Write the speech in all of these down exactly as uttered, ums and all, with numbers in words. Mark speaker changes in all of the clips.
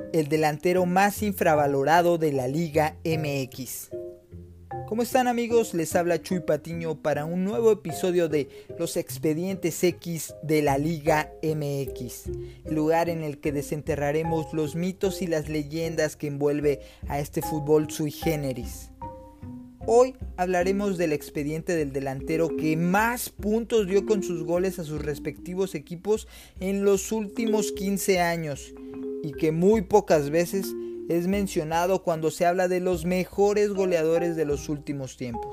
Speaker 1: el delantero más infravalorado de la Liga M X. ¿Cómo están, amigos? Les habla Chuy Patiño para un nuevo episodio de Los Expedientes X de la Liga M X, el lugar en el que desenterraremos los mitos y las leyendas que envuelve a este fútbol sui generis. Hoy hablaremos del expediente del delantero que más puntos dio con sus goles a sus respectivos equipos en los últimos quince años y que muy pocas veces es mencionado cuando se habla de los mejores goleadores de los últimos tiempos.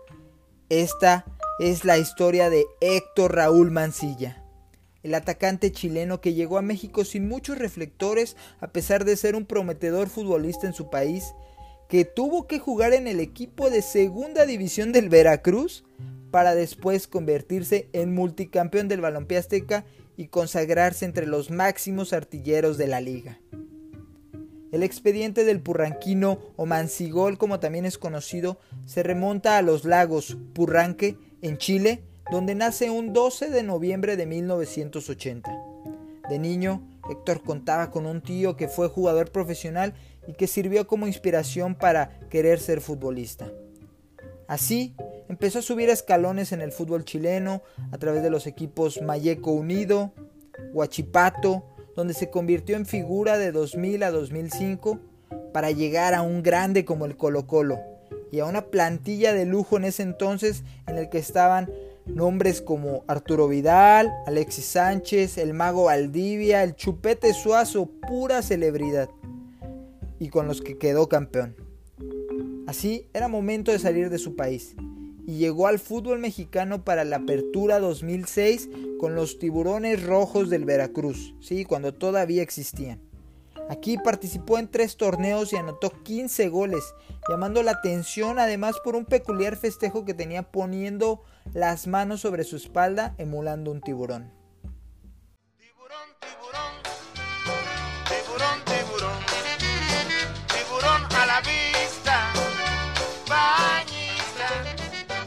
Speaker 1: Esta es la historia de Héctor Raúl Mancilla, el atacante chileno que llegó a México sin muchos reflectores a pesar de ser un prometedor futbolista en su país, que tuvo que jugar en el equipo de segunda división del Veracruz para después convertirse en multicampeón del Balompié Azteca y consagrarse entre los máximos artilleros de la liga. El expediente del purranquino o mancigol, como también es conocido, se remonta a Los Lagos, Purranque, en Chile, donde nace un doce de noviembre de mil novecientos ochenta. De niño, Héctor contaba con un tío que fue jugador profesional y que sirvió como inspiración para querer ser futbolista. Así, empezó a subir escalones en el fútbol chileno a través de los equipos Malleco Unido, Huachipato, donde se convirtió en figura de dos mil a dos mil cinco para llegar a un grande como el Colo-Colo y a una plantilla de lujo en ese entonces en el que estaban nombres como Arturo Vidal, Alexis Sánchez, el Mago Valdivia, el Chupete Suazo, pura celebridad, y con los que quedó campeón. Así era momento de salir de su país y llegó al fútbol mexicano para la Apertura dos mil seis con los Tiburones Rojos del Veracruz, sí, cuando todavía existían. Aquí participó en tres torneos y anotó quince goles, llamando la atención además por un peculiar festejo que tenía poniendo las manos sobre su espalda emulando un tiburón.
Speaker 2: Tiburón, tiburón, tiburón, tiburón, tiburón a la vista, bañista.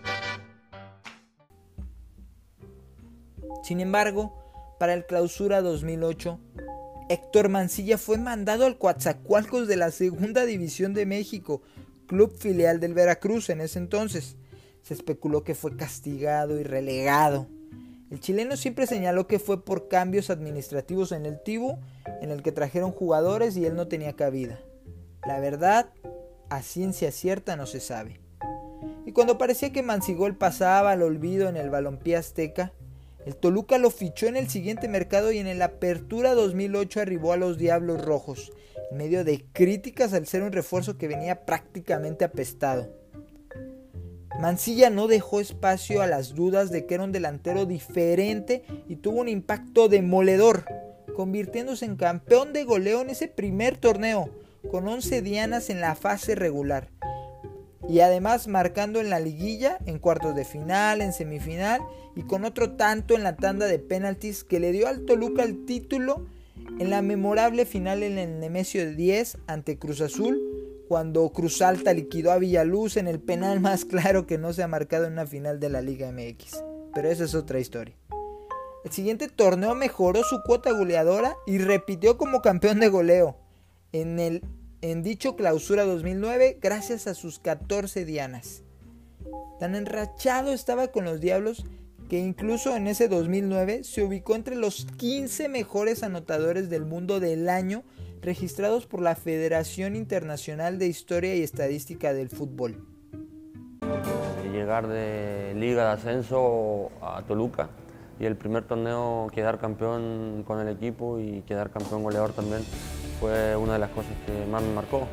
Speaker 1: Sin embargo, para el Clausura dos mil ocho, Héctor Mancilla fue mandado al Coatzacoalcos de la Segunda División de México, club filial del Veracruz en ese entonces. Se especuló que fue castigado y relegado. El chileno siempre señaló que fue por cambios administrativos en el Tibu, en el que trajeron jugadores y él no tenía cabida. La verdad, a ciencia cierta no se sabe. Y cuando parecía que Mancigol pasaba al olvido en el Balompié Azteca, el Toluca lo fichó en el siguiente mercado y en el Apertura dos mil ocho arribó a los Diablos Rojos, en medio de críticas al ser un refuerzo que venía prácticamente apestado. Mancilla no dejó espacio a las dudas de que era un delantero diferente y tuvo un impacto demoledor, convirtiéndose en campeón de goleo en ese primer torneo, con once dianas en la fase regular. Y además marcando en la liguilla, en cuartos de final, en semifinal y con otro tanto en la tanda de penaltis que le dio al Toluca el título en la memorable final en el Nemesio diez ante Cruz Azul, cuando Cruz Alta liquidó a Villaluz en el penal más claro que no se ha marcado en una final de la Liga M X. Pero esa es otra historia. El siguiente torneo mejoró su cuota goleadora y repitió como campeón de goleo en el en dicho Clausura dos mil nueve gracias a sus catorce dianas. Tan enrachado estaba con los Diablos que incluso en ese dos mil nueve se ubicó entre los quince mejores anotadores del mundo del año registrados por la Federación Internacional de Historia y Estadística del Fútbol.
Speaker 3: Llegar de Liga de Ascenso a Toluca y el primer torneo quedar campeón con el equipo y quedar campeón goleador también fue una de las cosas que más me marcó. Eh,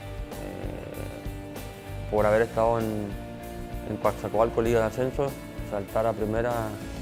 Speaker 3: por haber estado en, en Coatzacoalcos, Liga de Ascenso, saltar a primera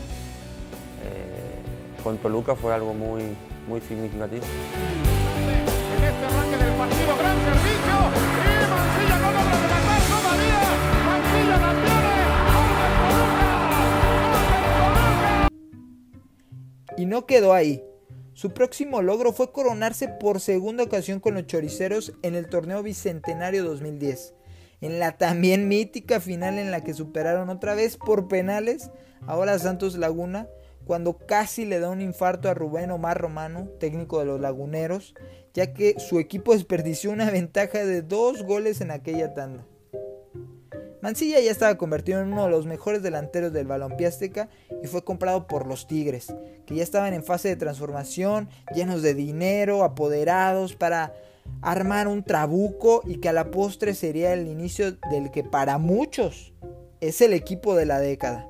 Speaker 3: eh, con Toluca fue algo muy, muy significativo.
Speaker 2: En este arranque del partido, gran servicio, y Mancilla no logra rematar todavía, Mancilla la tiene, ¡gol del Toluca! ¡Gol del Toluca!
Speaker 1: Y no quedó ahí. Su próximo logro fue coronarse por segunda ocasión con los Choriceros en el torneo Bicentenario dos mil diez, en la también mítica final en la que superaron otra vez por penales, ahora Santos Laguna, cuando casi le da un infarto a Rubén Omar Romano, técnico de los Laguneros, ya que su equipo desperdició una ventaja de dos goles en aquella tanda. Mancilla ya estaba convertido en uno de los mejores delanteros del balompié azteca y fue comprado por los Tigres, que ya estaban en fase de transformación, llenos de dinero, apoderados para armar un trabuco y que a la postre sería el inicio del que para muchos es el equipo de la década.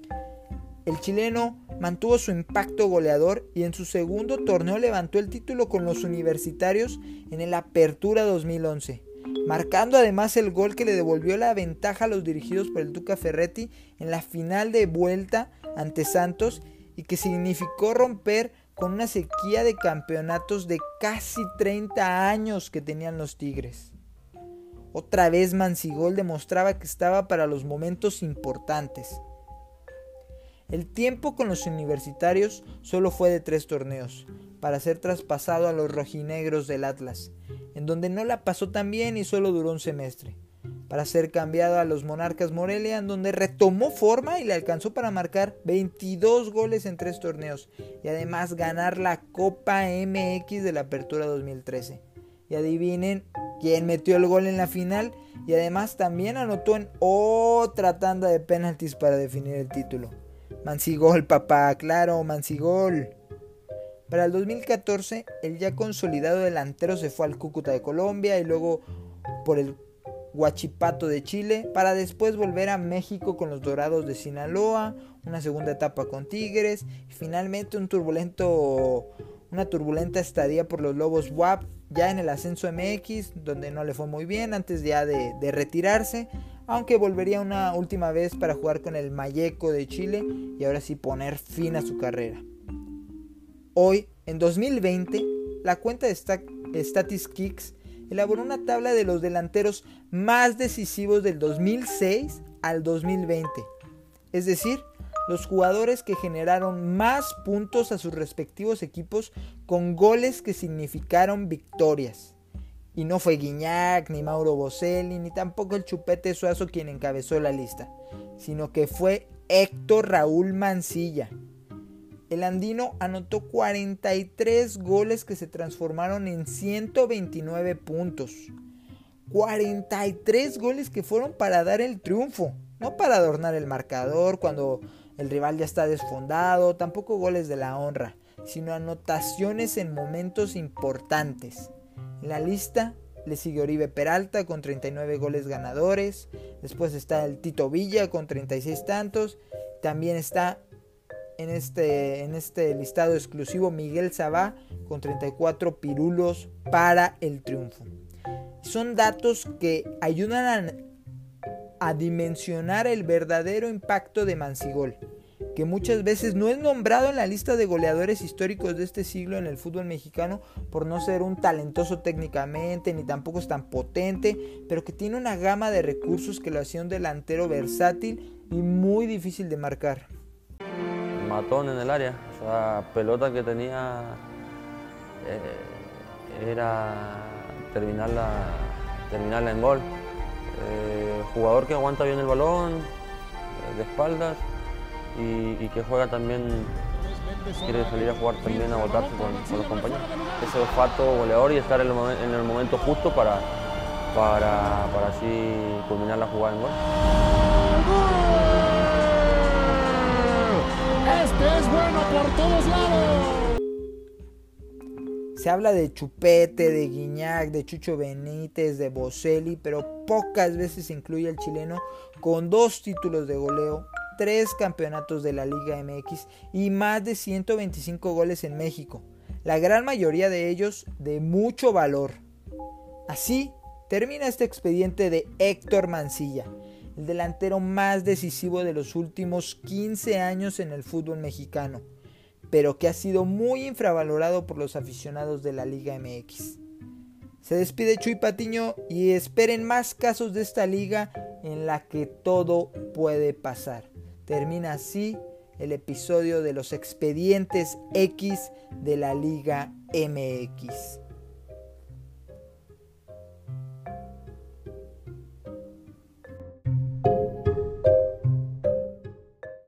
Speaker 1: El chileno mantuvo su impacto goleador y en su segundo torneo levantó el título con los universitarios en el Apertura dos mil once, marcando además el gol que le devolvió la ventaja a los dirigidos por el Tuca Ferretti en la final de vuelta ante Santos y que significó romper con una sequía de campeonatos de casi treinta años que tenían los Tigres. Otra vez Mancigol demostraba que estaba para los momentos importantes. El tiempo con los universitarios solo fue de tres torneos, para ser traspasado a los rojinegros del Atlas, en donde no la pasó tan bien y solo duró un semestre, para ser cambiado a los Monarcas Morelia, en donde retomó forma y le alcanzó para marcar veintidós goles en tres torneos, y además ganar la Copa M X de la Apertura dos mil trece. Y adivinen quién metió el gol en la final, y además también anotó en otra tanda de penaltis para definir el título. Mancigol, papá, claro, Mancigol. Para el dos mil catorce, el ya consolidado delantero se fue al Cúcuta de Colombia y luego por el Huachipato de Chile, para después volver a México con los Dorados de Sinaloa, una segunda etapa con Tigres y finalmente un turbulento, una turbulenta estadía por los Lobos W A P, ya en el ascenso M X, donde no le fue muy bien antes ya de, de retirarse, aunque volvería una última vez para jugar con el Malleco de Chile y ahora sí poner fin a su carrera. Hoy, en dos mil veinte, la cuenta de StatisKicks elaboró una tabla de los delanteros más decisivos del dos mil seis al dos mil veinte, es decir, los jugadores que generaron más puntos a sus respectivos equipos con goles que significaron victorias. Y no fue Guiñac, ni Mauro Boselli, ni tampoco el Chupete Suazo quien encabezó la lista, sino que fue Héctor Raúl Mancilla. El andino anotó cuarenta y tres goles que se transformaron en ciento veintinueve puntos. cuarenta y tres goles que fueron para dar el triunfo, no para adornar el marcador cuando el rival ya está desfondado, tampoco goles de la honra, sino anotaciones en momentos importantes. En la lista le sigue Oribe Peralta con treinta y nueve goles ganadores, después está el Tito Villa con treinta y seis tantos, también está en este, en este listado exclusivo Miguel Sabá con treinta y cuatro pirulos para el triunfo. Son datos que ayudan a, a dimensionar el verdadero impacto de Mancigol, que muchas veces no es nombrado en la lista de goleadores históricos de este siglo en el fútbol mexicano por no ser un talentoso técnicamente ni tampoco es tan potente, pero que tiene una gama de recursos que lo hacía un delantero versátil y muy difícil de marcar.
Speaker 3: Matón en el área, o sea, pelota que tenía eh, era terminarla, terminarla en gol. Eh, jugador que aguanta bien el balón, eh, de espaldas y, y que juega también, quiere salir a jugar también a botarse con, con los compañeros. Ese olfato goleador y estar en el, momen, en el momento justo para, para, para así culminar la jugada en gol.
Speaker 2: Este es bueno por todos lados.
Speaker 1: Se habla de Chupete, de Guiñac, de Chucho Benítez, de Boselli, pero pocas veces se incluye al chileno con dos títulos de goleo, tres campeonatos de la Liga M X y más de ciento veinticinco goles en México, la gran mayoría de ellos de mucho valor. Así termina este expediente de Héctor Mancilla, el delantero más decisivo de los últimos quince años en el fútbol mexicano, pero que ha sido muy infravalorado por los aficionados de la Liga M X. Se despide Chuy Patiño y esperen más casos de esta liga en la que todo puede pasar. Termina así el episodio de los expedientes X de la Liga M X.